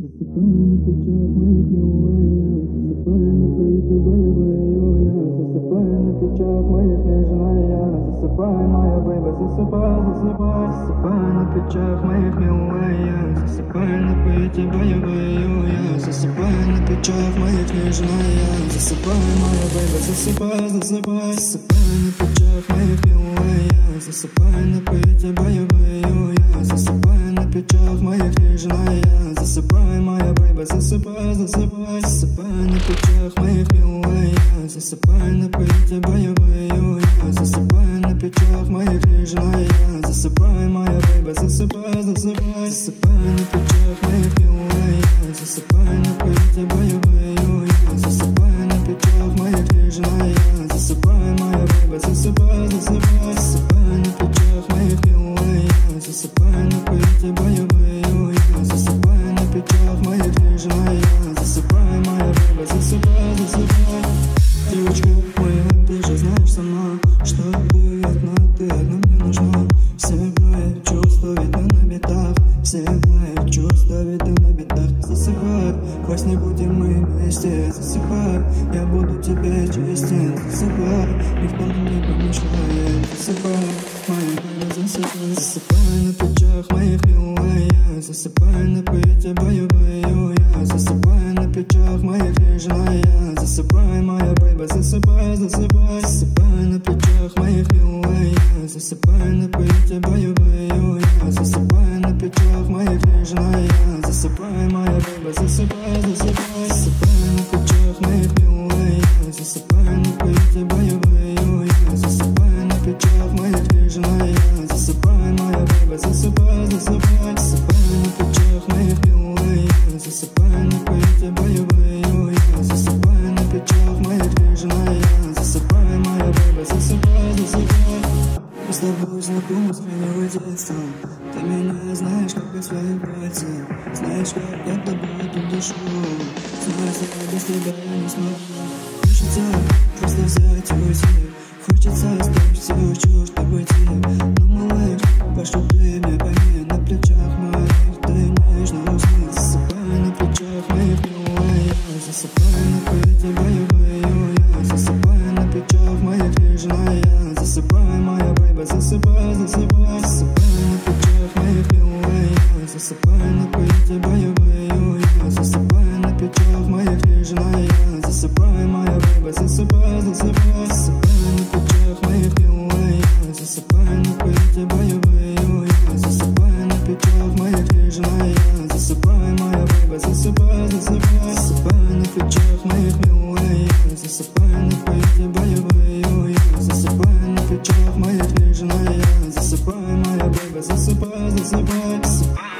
плечах моих милая, засыпай на плите боевая, засыпай на плечах моих нежная, засыпай, моя бэйба, засыпай, засыпай, засыпай на плечах моих милая, засыпай на плите боевая, засыпай на плечах моих нежная, засыпай, моя бэйба, засыпай, засыпай, засыпай на плечах моих милая, засыпай на плите боевая, засыпай на плечах моих нежная, засыпай, моя бэйба, засыпай, засыпай, засыпай на плечах моих милая, засыпай на плите боевая, засыпай на плечах моих нежная, засыпай, моя бэйба, засыпай, засыпай, засыпай на плечах моих милая, засыпай на плите боевая, засыпай на плечах моих нежная, засыпай, моя бэйба, засыпай, засыпай. Девочка моя, ты же знаешь сама, что ты одна мне нужна. Все мои чувства видны на битах, все мои чувства видны на битах. Засыпай, хоть не будем мы вместе, засыпай, я буду тебе честен. Засыпай, никто нам не помешает. Засыпай, моя бэйба, засыпай. Засыпай на плечах моих милая, засыпай на плите боевая, засыпай на плечах моих нежная, засыпай, моя бэйба, засыпай, засыпай, засыпай на плечах моих милая, засыпай на плите боевая, засыпай на плечах моих нежная, засыпай, моя бэйба, засыпай, засыпай, засыпай на плечах моих милая, засыпай на плите боевая, засыпай на плечах моих нежная, засыпай, моя бэйба, засыпай, засыпай, засыпай на плечах моих милая, засыпай на плите боевая, засыпай на плечах моих нежная, засыпай, моя бэйба, засыпай, засыпай. Мы с тобой знакомы с раннего детства, ты меня знаешь как и своих братьев, знаешь как я тобой тут душу, знаешь, я без тебя не смогу. Хочется просто взять и уйти, хочется оставить всю чушь, чтобы уйти. Но малыш, прошу ты меня пойми, на плечах моих ты нежно усни. Засыпай на плечах моих милая, засыпай на плите боевая, засыпай на плечах моих нежная, засыпай, моя бэйба, засыпай, засыпай, засыпай на плечах моих милая, засыпай на плите боевая, засыпай на плечах моих нежная, засыпай, моя бэйба, засыпай, засыпай, засыпай на плечах моих милая, засыпай на плите боевая, засыпай на плечах моих нежная, засыпай, моя бэйба, засыпай, засыпай, засыпай на плечах моих милая, засыпай на плите боевая, засыпай на плечах моих нежная, засыпай, моя бэйба, засыпай, засыпай, засыпай.